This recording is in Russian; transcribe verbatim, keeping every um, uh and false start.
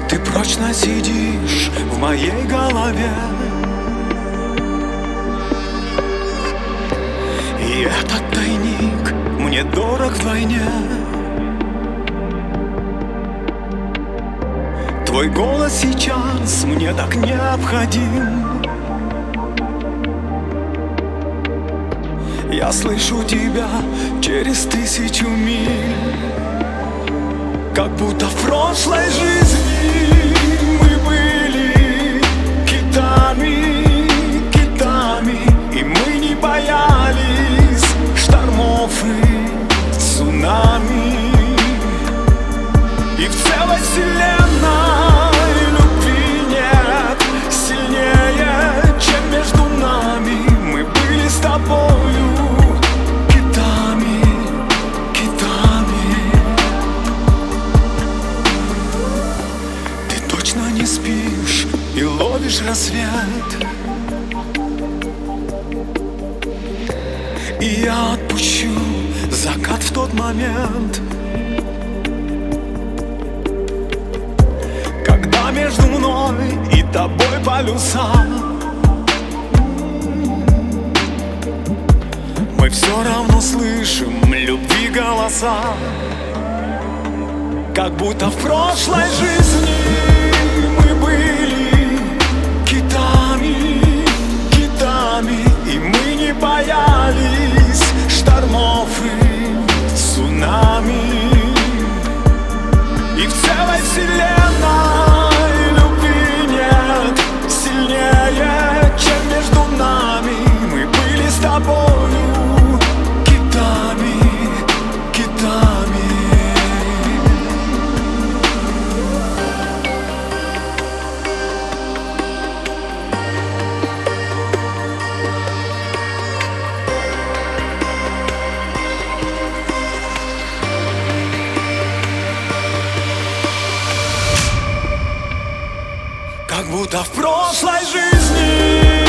Ты прочно сидишь в моей голове, и этот тайник мне дорог вдвойне. Твой голос сейчас мне так необходим. Я слышу тебя через тысячу миль, как будто в прошлой жизни мы были китами, китами, и мы не боялись штормов и цунами. И в целой вселенной любви нет сильнее, чем между нами. Мы были с тобою китами, китами. Ты точно не спишь и ловишь рассвет, и я отпущу закат в тот момент, когда между мной и тобой полюса. Мы все равно слышим любви голоса, как будто в прошлой жизни мы были китами, китами, и мы не боялись штормов и цунами. И в целой вселенной любви нет сильнее, чем между нами. Мы были с тобою китами, китами. Как будто в прошлой жизни